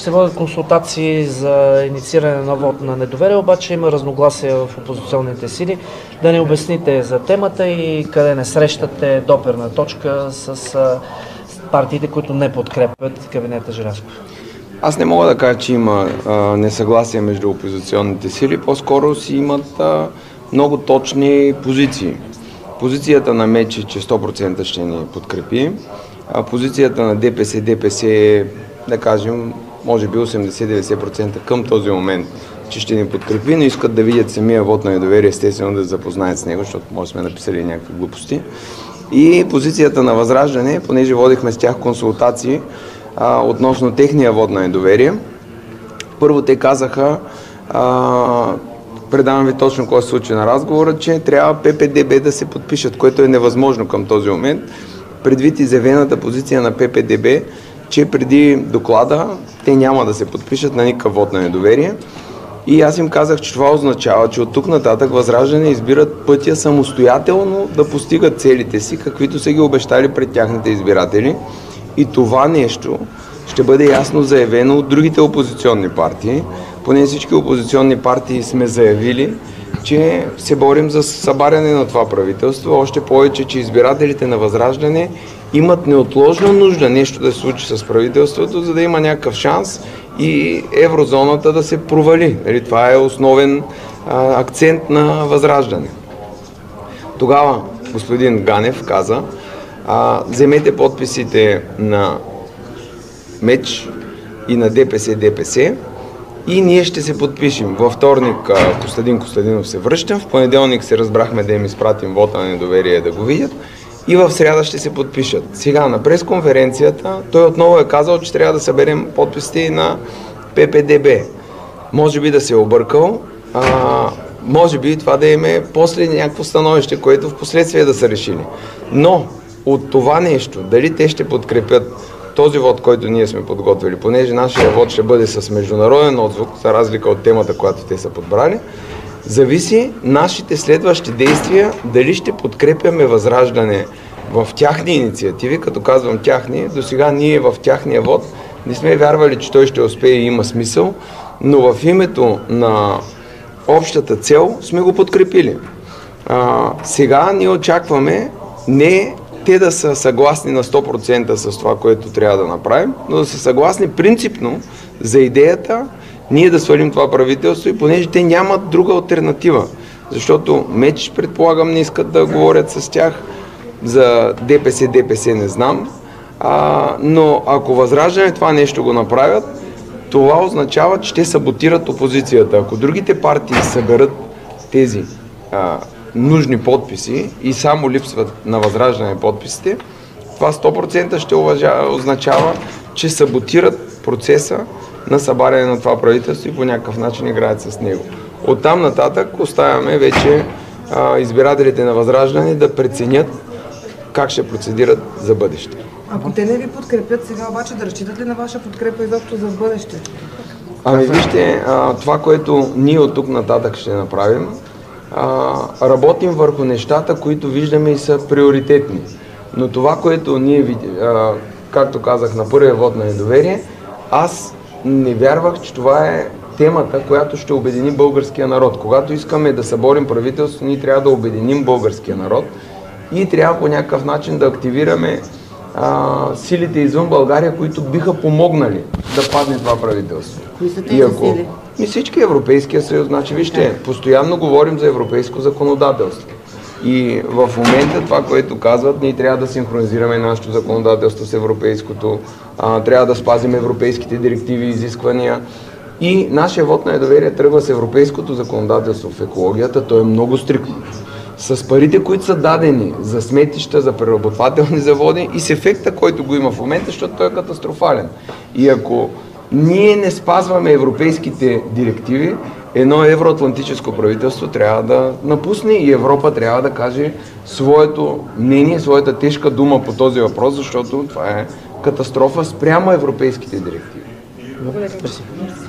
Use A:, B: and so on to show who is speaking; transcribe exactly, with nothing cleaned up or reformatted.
A: се водят консултации за иницииране на вот на недоверие, обаче има разногласия в опозиционните сили. Да не обясните за темата и къде не срещате доперна точка с партиите, които не подкрепят кабинета Желязков?
B: Аз не мога да кажа, че има а, несъгласие между опозиционните сили, по-скоро си имат а, много точни позиции. Позицията на МЕЧ е, че сто процента ще ни подкрепи, а позицията на ДПС, ДПС е, да кажем, може би осемдесет до деветдесет процента към този момент, че ще ни подкрепи, но искат да видят самия вот на недоверие, естествено да запознаят с него, защото може сме написали някакви глупости. И позицията на Възраждане, понеже водихме с тях консултации а, относно техния вот на недоверие. Първо те казаха, а, предавам ви точно какво се случи на разговора, че трябва ППДБ да се подпишат, което е невъзможно към този момент, предвид изявената позиция на ППДБ, че преди доклада те няма да се подпишат на никакъв вот на недоверие. И аз им казах, че това означава, че от тук нататък Възраждане избират пътя самостоятелно да постигат целите си, каквито са ги обещали пред тяхните избиратели. И това нещо ще бъде ясно заявено от другите опозиционни партии. Поне всички опозиционни партии сме заявили, че се борим за събаряне на това правителство. Още повече, че избирателите на Възраждане имат неотложна нужда нещо да се случи с правителството, за да има някакъв шанс и еврозоната да се провали. Това е основен а, акцент на Възраждане. Тогава господин Ганев каза, а, вземете подписите на МЕЧ и на ДПС, ДПС и ние ще се подпишем. Във вторник Костадин Костадинов се връща, в понеделник се разбрахме да им изпратим вота на недоверие да го видят и в сряда ще се подпишат. Сега на пресконференцията той отново е казал, че трябва да съберем подписите на ППДБ. Може би да се е объркал, а, може би това да им е после някакво становище, което в последствие да са решили. Но от това нещо, дали те ще подкрепят този вод, който ние сме подготвили, понеже нашия вод ще бъде с международен отзвук, за разлика от темата, която те са подбрали, зависи нашите следващи действия, дали ще подкрепяме Възраждане в тяхни инициативи, като казвам тяхни, до сега ние в тяхния вод не сме вярвали, че той ще успее и има смисъл, но в името на общата цел сме го подкрепили. А, сега ние очакваме не те да са съгласни на сто процента с това, което трябва да направим, но да са съгласни принципно за идеята ние да свалим това правителство и понеже те нямат друга алтернатива. Защото МЕЧ, предполагам, не искат да говорят с тях, за ДПС, ДПС не знам, а, но ако Възраждане това нещо го направят, това означава, че те саботират опозицията. Ако другите партии съберат тези а, нужни подписи и само липсват на Възраждане подписите, това сто процента ще означава, че саботират процеса на събаряне на това правителство и по някакъв начин играят с него. Оттам нататък оставяме вече а, избирателите на Възраждане да преценят как ще процедират за бъдеще.
C: Ако те не ви подкрепят сега, обаче да разчитат ли на ваша подкрепа изобщо за бъдеще?
B: Ами вижте, а, това, което ние от тук нататък ще направим, а, работим върху нещата, които виждаме и са приоритетни. Но това, което ние, а, както казах на първия вод на недоверие, аз не вярвах, че това е темата, която ще обедини българския народ. Когато искаме да съборим правителство, ние трябва да обединим българския народ и трябва по някакъв начин да активираме а, силите извън България, които биха помогнали да падне това правителство.
C: Кои са тези ако... сили?
B: И всички Европейския съюз. Значи, вижте, постоянно говорим за европейско законодателство. И в момента това, което казват, ние трябва да синхронизираме нашето законодателство с европейското, а, трябва да спазим европейските директиви и изисквания. И нашия вод на недоверие тръгва с европейското законодателство в екологията, то е много стриктно. С парите, които са дадени за сметища, за преработвателни заводи и с ефекта, който го има в момента, защото той е катастрофален. И ако ние не спазваме европейските директиви, едно евроатлантическо правителство трябва да напусне и Европа трябва да каже своето мнение, своята тежка дума по този въпрос, защото това е катастрофа спрямо европейските директиви.
A: Благодаря.